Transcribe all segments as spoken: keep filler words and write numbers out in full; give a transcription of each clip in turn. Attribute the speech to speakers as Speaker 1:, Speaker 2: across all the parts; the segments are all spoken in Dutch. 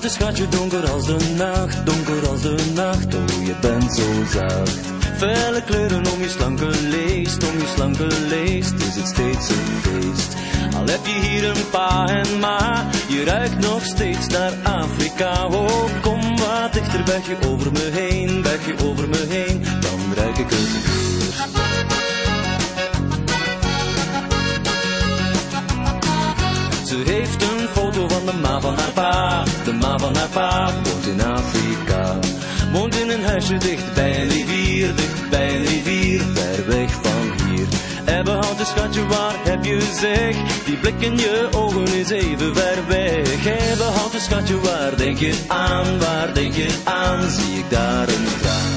Speaker 1: Ebbenhouten schatje, donker als de nacht, donker als de nacht, oh je bent zo zacht. Felle kleuren om je slanke leest, om je slanke leest, is het steeds een feest. Al heb je hier een pa en ma, je ruikt nog steeds naar Afrika. Oh, kom wat dichter, weg je over me heen, weg je over me heen, dan ruik ik het weer. Ze heeft een foto van de ma van haar pa, de ma van haar pa woont in Afrika. Woont in een huisje dicht bij een rivier, dicht bij een rivier, ver weg van hier. Ebbenhouten schatje, waar heb je zeg? Die blik in je ogen is even ver weg. Ebbenhouten schatje, waar denk je aan? Waar denk je aan? Zie ik daar een traan?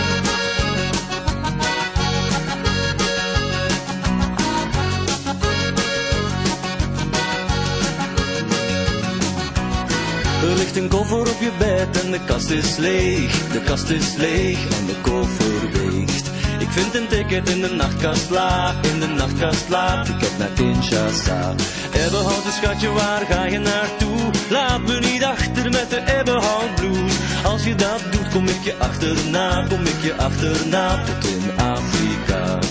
Speaker 1: Er ligt een koffer op je bed en de kast is leeg. De kast is leeg en de koffer weegt. Ik vind een ticket in de nachtkast la, in de nachtkast laat. Ik heb naar Kinshasa. Ebbenhouten schatje, waar ga je naartoe? Laat me niet achter met de Ebbenhout blues. Als je dat doet, kom ik je achterna, kom ik je achterna tot in Afrika.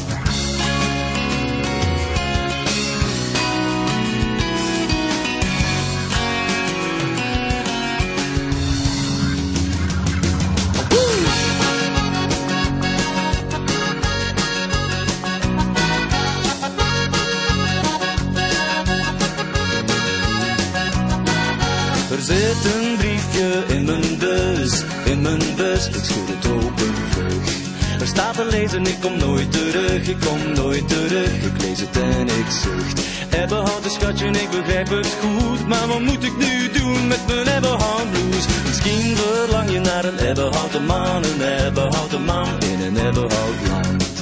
Speaker 1: Er zit een briefje in mijn bus, in mijn bus, ik schud het open vlug. Er staat een lezen, ik kom nooit terug, ik kom nooit terug, ik lees het en ik zucht. Ebbenhouten schatje, ik begrijp het goed, maar wat moet ik nu doen met mijn Ebbenhout blues? Misschien verlang je naar een Ebbenhouten man, een Ebbenhouten man in een Ebbenhout land.